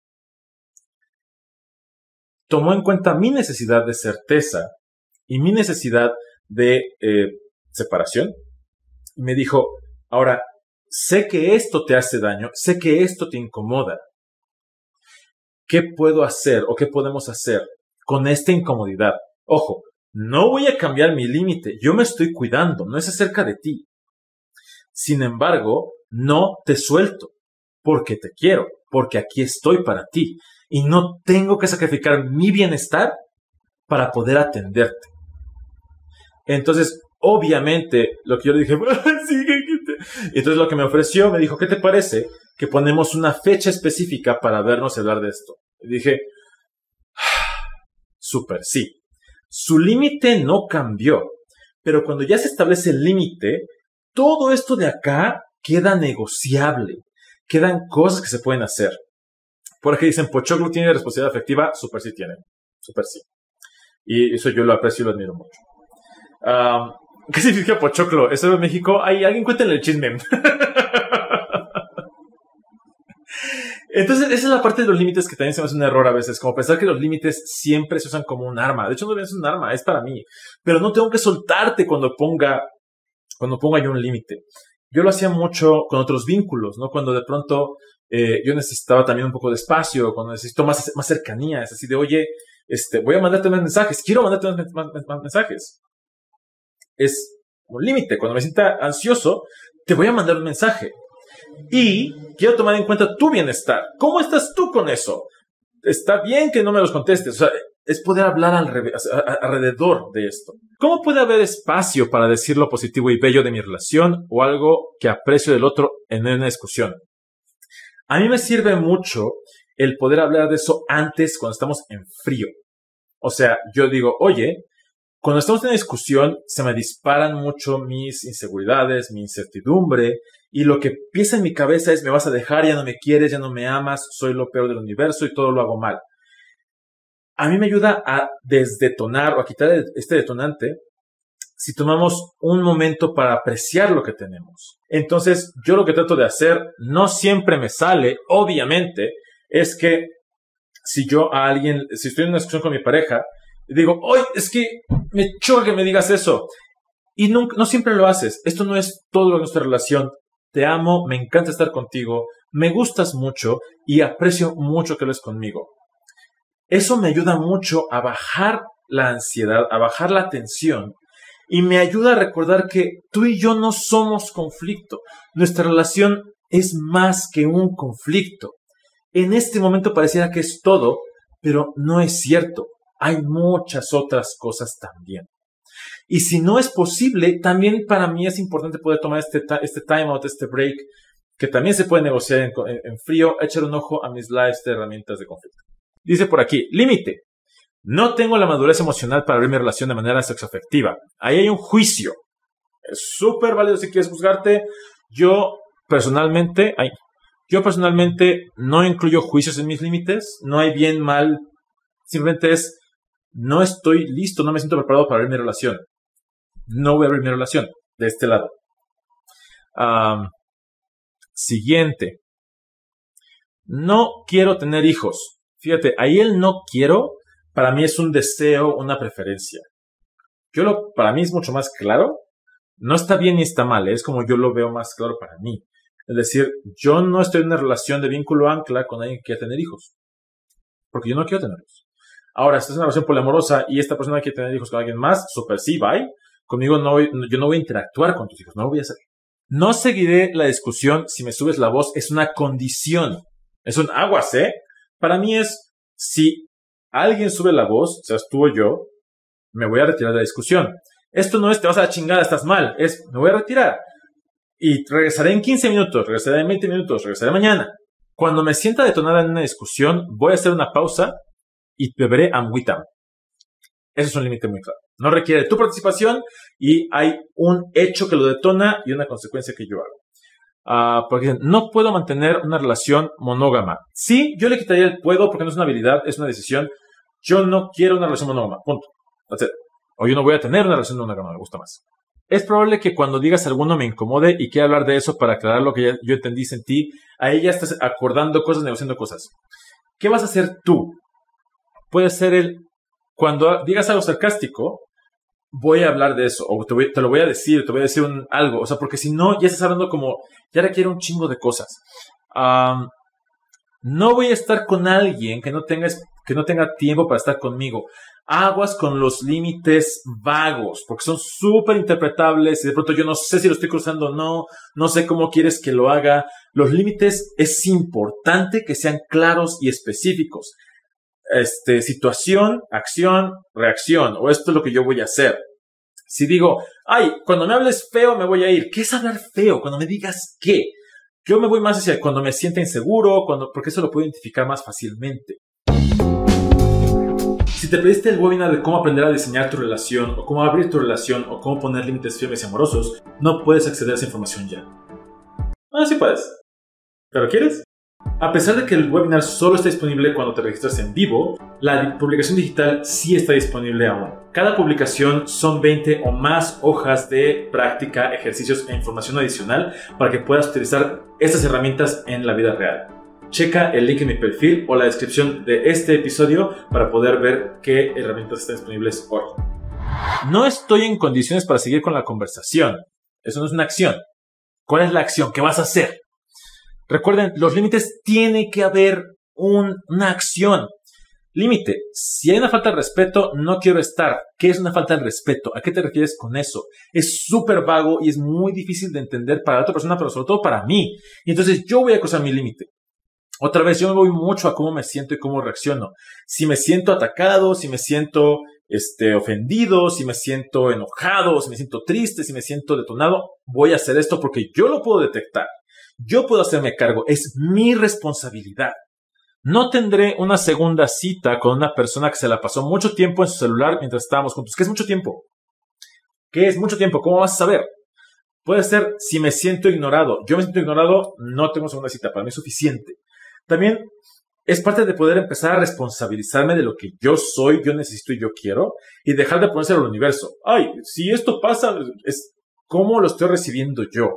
Tomó en cuenta mi necesidad de certeza y mi necesidad de eh, separación. Y me dijo, ahora, sé que esto te hace daño, sé que esto te incomoda. ¿Qué puedo hacer o qué podemos hacer con esta incomodidad? Ojo, no voy a cambiar mi límite, yo me estoy cuidando, no es acerca de ti. Sin embargo, no te suelto, porque te quiero, porque aquí estoy para ti. Y no tengo que sacrificar mi bienestar para poder atenderte. Entonces, obviamente, lo que yo le dije, sí, y entonces lo que me ofreció, me dijo, ¿qué te parece que ponemos una fecha específica para vernos y hablar de esto? Y dije, súper, sí. Su límite no cambió, pero cuando ya se establece el límite, todo esto de acá queda negociable. Quedan cosas que se pueden hacer. Por aquí dicen, Pochoclo tiene responsabilidad afectiva, súper sí tiene, súper sí. Y eso yo lo aprecio y lo admiro mucho. Um, ¿Qué significa pochoclo? ¿Eso en México? Ay, alguien cuéntale el chisme. Entonces, esa es la parte de los límites que también se me hace un error a veces, como pensar que los límites siempre se usan como un arma. De hecho, no es un arma, es para mí. Pero no tengo que soltarte cuando ponga, cuando ponga yo un límite. Yo lo hacía mucho con otros vínculos, ¿no? Cuando de pronto eh, yo necesitaba también un poco de espacio, cuando necesito más, más cercanía. Es así de, oye, este, voy a mandarte más mensajes, quiero mandarte más, más, más mensajes. Es un límite. Cuando me sienta ansioso, te voy a mandar un mensaje. Y quiero tomar en cuenta tu bienestar. ¿Cómo estás tú con eso? Está bien que no me los contestes. O sea, es poder hablar alrededor de esto. ¿Cómo puede haber espacio para decir lo positivo y bello de mi relación o algo que aprecio del otro en una discusión? A mí me sirve mucho el poder hablar de eso antes, cuando estamos en frío. O sea, yo digo, oye, cuando estamos en una discusión se me disparan mucho mis inseguridades, mi incertidumbre, y lo que piensa en mi cabeza es, me vas a dejar, ya no me quieres, ya no me amas, soy lo peor del universo y todo lo hago mal. A mí me ayuda a desdetonar o a quitar este detonante si tomamos un momento para apreciar lo que tenemos. Entonces, yo lo que trato de hacer, no siempre me sale, obviamente, es que si yo a alguien, si estoy en una discusión con mi pareja, digo, oye, es que me choca que me digas eso. Y no, no siempre lo haces. Esto no es todo nuestra relación. Te amo, me encanta estar contigo, me gustas mucho y aprecio mucho que hables conmigo. Eso me ayuda mucho a bajar la ansiedad, a bajar la tensión y me ayuda a recordar que tú y yo no somos conflicto. Nuestra relación es más que un conflicto. En este momento pareciera que es todo, pero no es cierto. Hay muchas otras cosas también. Y si no es posible, también para mí es importante poder tomar este, este time out, este break, que también se puede negociar en, en, en frío, echar un ojo a mis lives de herramientas de conflicto. Dice por aquí, límite. No tengo la madurez emocional para abrir mi relación de manera sexoafectiva. Ahí hay un juicio. Es súper válido si quieres juzgarte. Yo personalmente, ay, yo personalmente no incluyo juicios en mis límites. No hay bien, mal. Simplemente es, no estoy listo, no me siento preparado para abrir mi relación. No voy a abrir mi relación de este lado. Um, siguiente. No quiero tener hijos. Fíjate, ahí el no quiero, para mí es un deseo, una preferencia. Yo lo, para mí es mucho más claro. No está bien ni está mal, es como yo lo veo más claro para mí. Es decir, yo no estoy en una relación de vínculo ancla con alguien que quiere tener hijos. Porque yo no quiero tenerlos. Ahora, si es una relación poliamorosa y esta persona quiere tener hijos con alguien más, super sí, bye. Conmigo no voy, yo no voy a interactuar con tus hijos, no lo voy a hacer. No seguiré la discusión si me subes la voz, es una condición. Es un aguas, ¿eh? Para mí es, si alguien sube la voz, seas tú o yo, me voy a retirar de la discusión. Esto no es, te vas a la chingada, estás mal, es, me voy a retirar. Y regresaré en quince minutos, regresaré en veinte minutos, regresaré mañana. Cuando me sienta detonada en una discusión, voy a hacer una pausa y beberé agüita. Eso es un límite muy claro. No requiere tu participación y hay un hecho que lo detona y una consecuencia que yo hago. Uh, porque dicen, no puedo mantener una relación monógama. Sí, yo le quitaría el puedo porque no es una habilidad, es una decisión. Yo no quiero una relación monógama. Punto. That's it. O yo no voy a tener una relación monógama, me gusta más. Es probable que cuando digas alguno me incomode y quiera hablar de eso para aclarar lo que ya, yo entendí, sentí. Ahí ya estás acordando cosas, negociando cosas. ¿Qué vas a hacer tú? Puede ser el, cuando digas algo sarcástico, voy a hablar de eso, o te, voy, te lo voy a decir, te voy a decir un, algo, o sea, porque si no, ya estás hablando como, ya requiere un chingo de cosas. Um, no voy a estar con alguien que no tenga, que no tenga tiempo para estar conmigo. Aguas con los límites vagos, porque son súper interpretables y de pronto yo no sé si lo estoy cruzando o no, no sé cómo quieres que lo haga. Los límites es importante que sean claros y específicos. Este, situación, acción, reacción, o esto es lo que yo voy a hacer. Si digo, ay, cuando me hables feo me voy a ir. ¿Qué es hablar feo? Cuando me digas qué. Yo me voy más hacia cuando me sienta inseguro, cuando, porque eso lo puedo identificar más fácilmente. Si te pediste el webinar de cómo aprender a diseñar tu relación, o cómo abrir tu relación, o cómo poner límites firmes y amorosos, no puedes acceder a esa información ya. Ah, sí puedes. ¿Pero quieres? A pesar de que el webinar solo está disponible cuando te registras en vivo, la publicación digital sí está disponible aún. Cada publicación son veinte o más hojas de práctica, ejercicios e información adicional para que puedas utilizar estas herramientas en la vida real. Checa el link en mi perfil o la descripción de este episodio para poder ver qué herramientas están disponibles hoy. No estoy en condiciones para seguir con la conversación. Eso no es una acción. ¿Cuál es la acción? ¿Qué vas a hacer? Recuerden, los límites, tiene que haber un, una acción. Límite. Si hay una falta de respeto, no quiero estar. ¿Qué es una falta de respeto? ¿A qué te refieres con eso? Es súper vago y es muy difícil de entender para la otra persona, pero sobre todo para mí. Y entonces yo voy a cruzar mi límite. Otra vez, yo me voy mucho a cómo me siento y cómo reacciono. Si me siento atacado, si me siento este, ofendido, si me siento enojado, si me siento triste, si me siento detonado, voy a hacer esto porque yo lo puedo detectar. Yo puedo hacerme cargo. Es mi responsabilidad. No tendré una segunda cita con una persona que se la pasó mucho tiempo en su celular mientras estábamos juntos. ¿Qué es mucho tiempo? ¿Qué es mucho tiempo? ¿Cómo vas a saber? Puede ser si me siento ignorado. Yo me siento ignorado, no tengo segunda cita. Para mí es suficiente. También es parte de poder empezar a responsabilizarme de lo que yo soy, yo necesito y yo quiero, y dejar de ponerse al universo. Ay, si esto pasa, es cómo lo estoy recibiendo yo.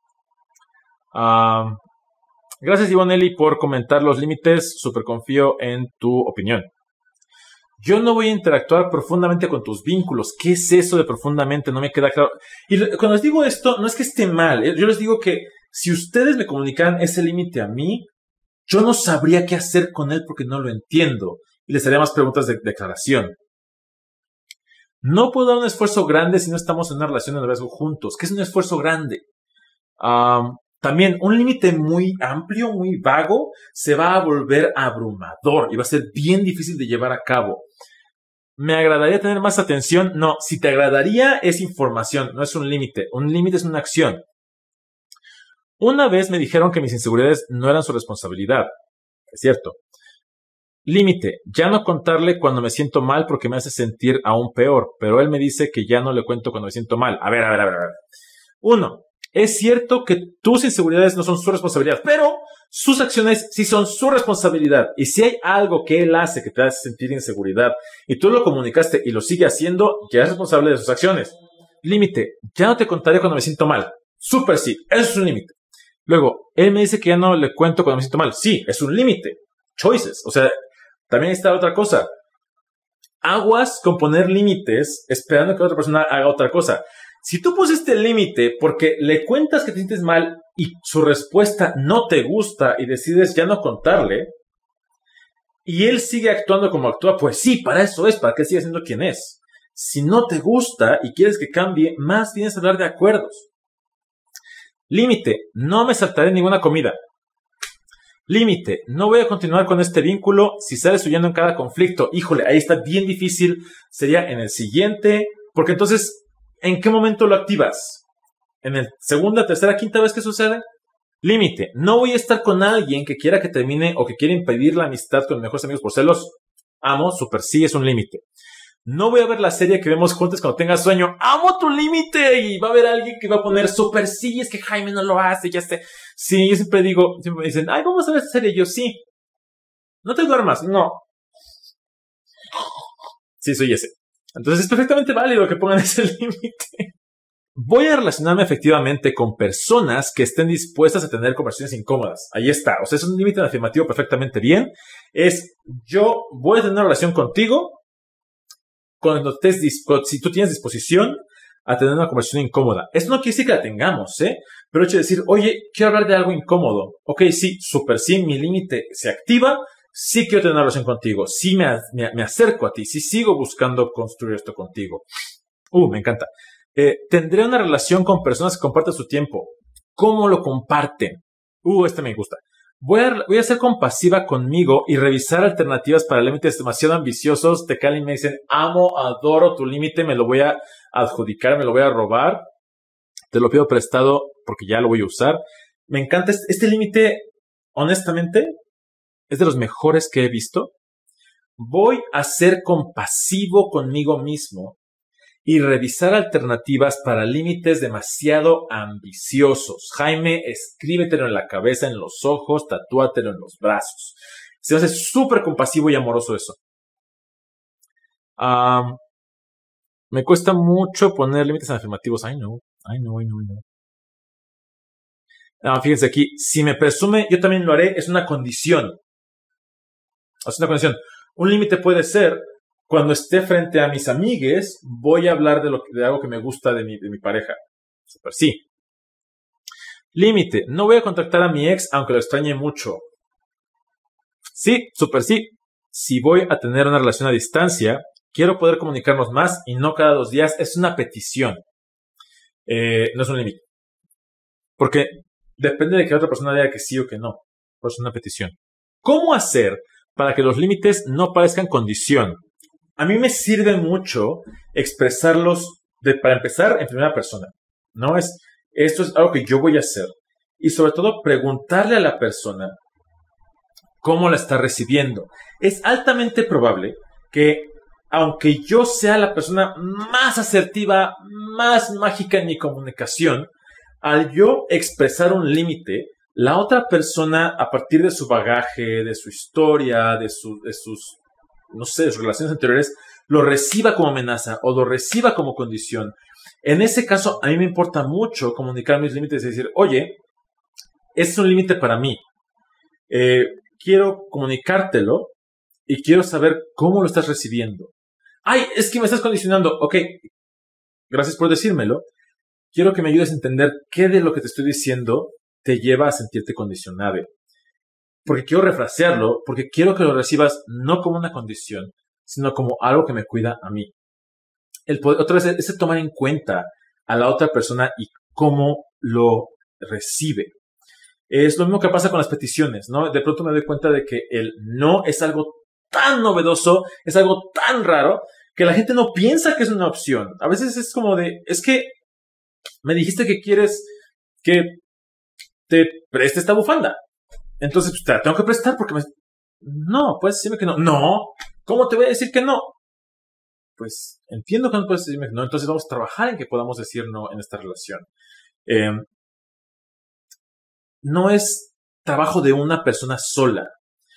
Uh, gracias, Ivonelli, por comentar los límites. Súper confío en tu opinión. Yo no voy a interactuar profundamente con tus vínculos. ¿Qué es eso de profundamente? No me queda claro. Y cuando les digo esto, no es que esté mal, ¿eh? Yo les digo que si ustedes me comunican ese límite a mí, yo no sabría qué hacer con él porque no lo entiendo. Y les haría más preguntas de declaración. No puedo dar un esfuerzo grande si no estamos en una relación de noviazgo juntos. ¿Qué es un esfuerzo grande? Um, también, un límite muy amplio, muy vago, se va a volver abrumador y va a ser bien difícil de llevar a cabo. ¿Me agradaría tener más atención? No, si te agradaría es información, no es un límite. Un límite es una acción. Una vez me dijeron que mis inseguridades no eran su responsabilidad. Es cierto. Límite. Ya no contarle cuando me siento mal porque me hace sentir aún peor. Pero él me dice que ya no le cuento cuando me siento mal. A ver, a ver, a ver, a ver. Uno. Es cierto que tus inseguridades no son su responsabilidad. Pero sus acciones sí son su responsabilidad. Y si hay algo que él hace que te hace sentir inseguridad y tú lo comunicaste y lo sigue haciendo, ya es responsable de sus acciones. Límite. Ya no te contaré cuando me siento mal. Súper sí. Eso es un límite. Luego, él me dice que ya no le cuento cuando me siento mal. Sí, es un límite. Choices. O sea, también está otra cosa. Aguas con poner límites esperando que otra persona haga otra cosa. Si tú pusiste el límite porque le cuentas que te sientes mal y su respuesta no te gusta y decides ya no contarle, y él sigue actuando como actúa, pues sí, para eso es, para que siga siendo quien es. Si no te gusta y quieres que cambie, más tienes que hablar de acuerdos. Límite, no me saltaré ninguna comida. Límite, no voy a continuar con este vínculo si sales huyendo en cada conflicto. Híjole, ahí está bien difícil. Sería en el siguiente, porque entonces, ¿en qué momento lo activas? ¿En el segunda, tercera, quinta vez que sucede? Límite, no voy a estar con alguien que quiera que termine o que quiera impedir la amistad con mis mejores amigos por celos. Amo, super sí, es un límite. No voy a ver la serie que vemos juntos cuando tengas sueño. ¡Amo tu límite! Y va a haber alguien que va a poner súper sí, es que Jaime no lo hace, ya sé. Sí, yo siempre digo, siempre me dicen, ay, vamos a ver esta serie. Yo, sí. ¿No te duermas? No. Sí, soy ese. Entonces es perfectamente válido que pongan ese límite. Voy a relacionarme efectivamente con personas que estén dispuestas a tener conversaciones incómodas. Ahí está. O sea, es un límite afirmativo perfectamente bien. Es, yo voy a tener una relación contigo cuando estés dispuesto, si tú tienes disposición a tener una conversación incómoda. Esto no quiere decir que la tengamos, ¿eh? Pero hecho de decir, oye, quiero hablar de algo incómodo. Ok, sí, súper sí, mi límite se activa. Sí quiero tener una relación contigo. Sí me, me, me acerco a ti. Sí sigo buscando construir esto contigo. Uh, me encanta. Eh, tendré una relación con personas que comparten su tiempo. ¿Cómo lo comparten? Uh, este me gusta. Voy a, voy a ser compasiva conmigo y revisar alternativas para límites demasiado ambiciosos. Te caen y me dicen, amo, adoro tu límite, me lo voy a adjudicar, me lo voy a robar. Te lo pido prestado porque ya lo voy a usar. Me encanta este, este límite, honestamente, es de los mejores que he visto. Voy a ser compasivo conmigo mismo y revisar alternativas para límites demasiado ambiciosos. Jaime, escríbetelo en la cabeza, en los ojos, tatúatelo en los brazos. Se hace súper compasivo y amoroso eso. Um, me cuesta mucho poner límites afirmativos. I know, I know, I know, I know. Ah, fíjense aquí, si me presume, yo también lo haré, es una condición. Es una condición. Un límite puede ser, cuando esté frente a mis amigues, voy a hablar de, lo, de algo que me gusta de mi, de mi pareja. Super sí. Límite, no voy a contactar a mi ex aunque lo extrañe mucho. Sí, super sí. Si voy a tener una relación a distancia, quiero poder comunicarnos más y no cada dos días. Es una petición. Eh, no es un límite. Porque depende de que la otra persona diga que sí o que no. Por eso es una petición. ¿Cómo hacer para que los límites no parezcan condición? A mí me sirve mucho expresarlos, de, para empezar, en primera persona. ¿No? Es, esto es algo que yo voy a hacer. Y sobre todo, preguntarle a la persona cómo la está recibiendo. Es altamente probable que, aunque yo sea la persona más asertiva, más mágica en mi comunicación, al yo expresar un límite, la otra persona, a partir de su bagaje, de su historia, de, su, de sus, no sé, de sus relaciones anteriores, lo reciba como amenaza o lo reciba como condición. En ese caso, a mí me importa mucho comunicar mis límites y decir, oye, este es un límite para mí. Eh, quiero comunicártelo y quiero saber cómo lo estás recibiendo. Ay, es que me estás condicionando. Ok, gracias por decírmelo. Quiero que me ayudes a entender qué de lo que te estoy diciendo te lleva a sentirte condicionado. Porque quiero refrasearlo, porque quiero que lo recibas no como una condición, sino como algo que me cuida a mí. El poder, otra vez, ese tomar en cuenta a la otra persona y cómo lo recibe. Es lo mismo que pasa con las peticiones, ¿no? De pronto me doy cuenta de que el no es algo tan novedoso, es algo tan raro, que la gente no piensa que es una opción. A veces es como de, es que me dijiste que quieres que te preste esta bufanda. Entonces, pues, te la tengo que prestar porque me... No, puedes decirme que no. No, ¿cómo te voy a decir que no? Pues, entiendo que no puedes decirme que no. Entonces vamos a trabajar en que podamos decir no en esta relación. Eh, no es trabajo de una persona sola.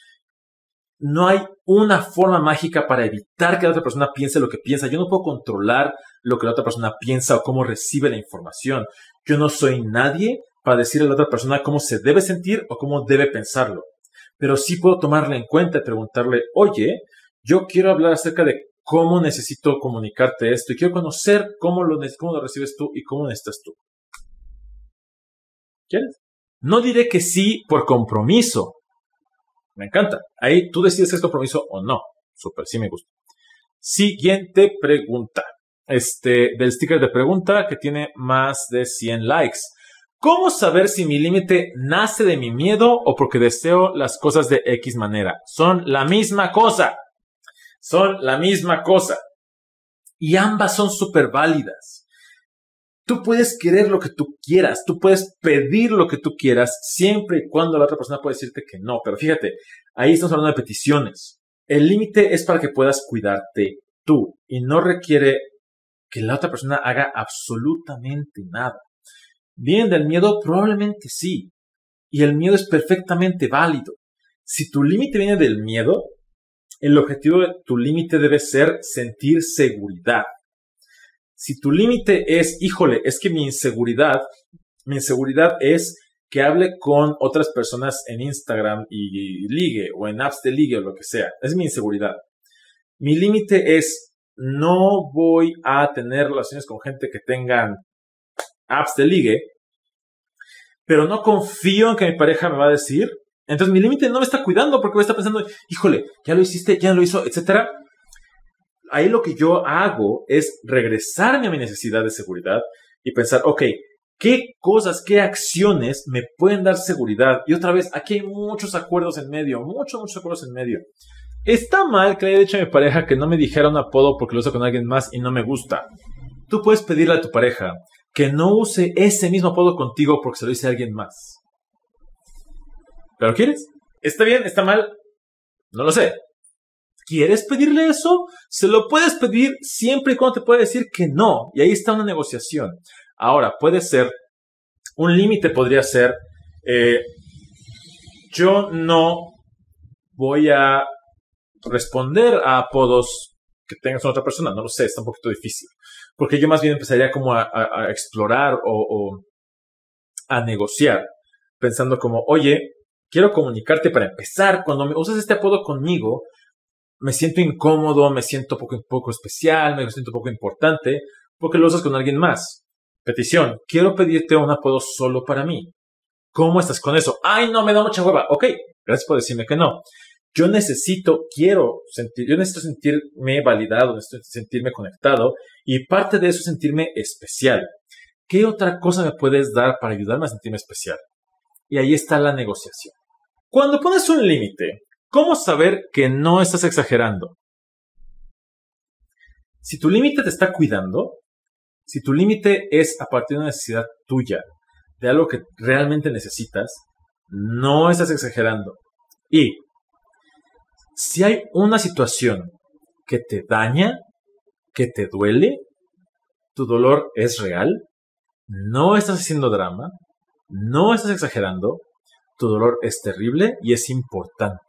No hay una forma mágica para evitar que la otra persona piense lo que piensa. Yo no puedo controlar lo que la otra persona piensa o cómo recibe la información. Yo no soy nadie para decirle a la otra persona cómo se debe sentir o cómo debe pensarlo. Pero sí puedo tomarla en cuenta y preguntarle, oye, yo quiero hablar acerca de cómo necesito comunicarte esto y quiero conocer cómo lo, cómo lo recibes tú y cómo necesitas tú. ¿Quieres? No diré que sí por compromiso. Me encanta. Ahí tú decides si es compromiso o no. Súper, sí me gusta. Siguiente pregunta. Este, del sticker de pregunta que tiene más de cien likes. ¿Cómo saber si mi límite nace de mi miedo o porque deseo las cosas de X manera? Son la misma cosa. Son la misma cosa. Y ambas son súper válidas. Tú puedes querer lo que tú quieras. Tú puedes pedir lo que tú quieras siempre y cuando la otra persona puede decirte que no. Pero fíjate, ahí estamos hablando de peticiones. El límite es para que puedas cuidarte tú y no requiere que la otra persona haga absolutamente nada. ¿Viene del miedo? Probablemente sí. Y el miedo es perfectamente válido. Si tu límite viene del miedo, el objetivo de tu límite debe ser sentir seguridad. Si tu límite es, híjole, es que mi inseguridad, mi inseguridad es que hable con otras personas en Instagram y ligue, o en apps de ligue, o lo que sea. Es mi inseguridad. Mi límite es, no voy a tener relaciones con gente que tengan apps de ligue, pero no confío en que mi pareja me va a decir. Entonces mi límite no me está cuidando porque voy a estar pensando, híjole, ya lo hiciste, ya lo hizo, etcétera. Ahí lo que yo hago es regresarme a mi necesidad de seguridad y pensar, ok, ¿qué cosas, qué acciones me pueden dar seguridad? Y otra vez, aquí hay muchos acuerdos en medio, muchos, muchos acuerdos en medio. Está mal que le haya dicho a mi pareja que no me dijera un apodo porque lo uso con alguien más y no me gusta. Tú puedes pedirle a tu pareja que no use ese mismo apodo contigo porque se lo dice a alguien más. ¿Pero quieres? ¿Está bien? ¿Está mal? No lo sé. ¿Quieres pedirle eso? Se lo puedes pedir siempre y cuando te puede decir que no. Y ahí está una negociación. Ahora, puede ser, un límite podría ser, eh, yo no voy a responder a apodos que tengas con otra persona. No lo sé, está un poquito difícil. Porque yo más bien empezaría como a, a, a explorar o, o a negociar. Pensando como, oye, quiero comunicarte para empezar. Cuando me usas este apodo conmigo, me siento incómodo, me siento poco, poco especial, me siento poco importante, porque lo usas con alguien más. Petición, quiero pedirte un apodo solo para mí. ¿Cómo estás con eso? Ay, no, me da mucha hueva. Ok, gracias por decirme que no. Yo necesito, quiero sentir, yo necesito sentirme validado, necesito sentirme conectado, y parte de eso es sentirme especial. ¿Qué otra cosa me puedes dar para ayudarme a sentirme especial? Y ahí está la negociación. Cuando pones un límite, ¿cómo saber que no estás exagerando? Si tu límite te está cuidando, si tu límite es a partir de una necesidad tuya, de algo que realmente necesitas, no estás exagerando. Y si hay una situación que te daña, que te duele, tu dolor es real, no estás haciendo drama, no estás exagerando, tu dolor es terrible y es importante.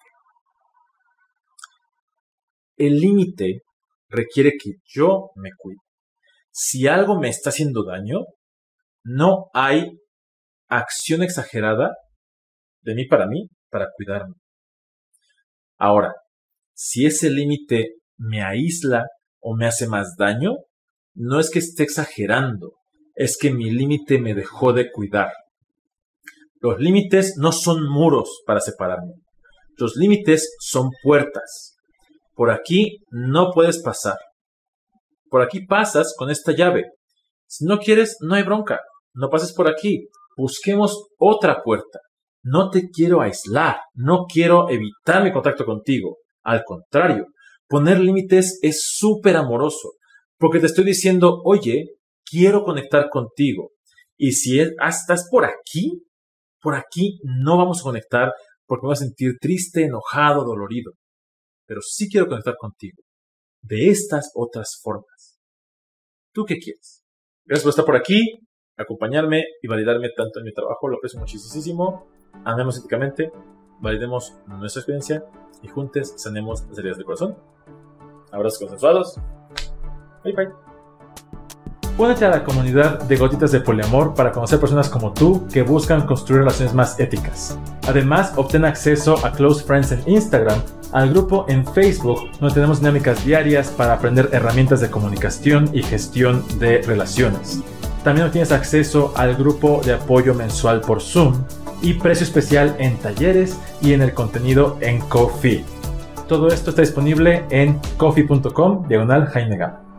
El límite requiere que yo me cuide. Si algo me está haciendo daño, no hay acción exagerada de mí para mí para cuidarme. Ahora, si ese límite me aísla o me hace más daño, no es que esté exagerando, es que mi límite me dejó de cuidar. Los límites no son muros para separarme. Los límites son puertas. Por aquí no puedes pasar. Por aquí pasas con esta llave. Si no quieres, no hay bronca. No pases por aquí. Busquemos otra puerta. No te quiero aislar. No quiero evitar mi contacto contigo. Al contrario, poner límites es súper amoroso. Porque te estoy diciendo, oye, quiero conectar contigo. Y si estás por aquí, por aquí no vamos a conectar porque me voy a sentir triste, enojado, dolorido. Pero sí quiero conectar contigo. De estas otras formas. ¿Tú qué quieres? Gracias por estar por aquí, acompañarme y validarme tanto en mi trabajo. Lo aprecio muchísimo. Amemos éticamente, validemos nuestra experiencia y juntos sanemos las heridas del corazón. Abrazos consensuados. Bye bye. Únete a la comunidad de Gotitas de Poliamor para conocer personas como tú que buscan construir relaciones más éticas. Además, obtén acceso a Close Friends en Instagram, al grupo en Facebook, donde tenemos dinámicas diarias para aprender herramientas de comunicación y gestión de relaciones. También obtienes acceso al grupo de apoyo mensual por Zoom y precio especial en talleres y en el contenido en Ko-fi. Todo esto está disponible en ko-fi punto com diagonal Jaime Gama.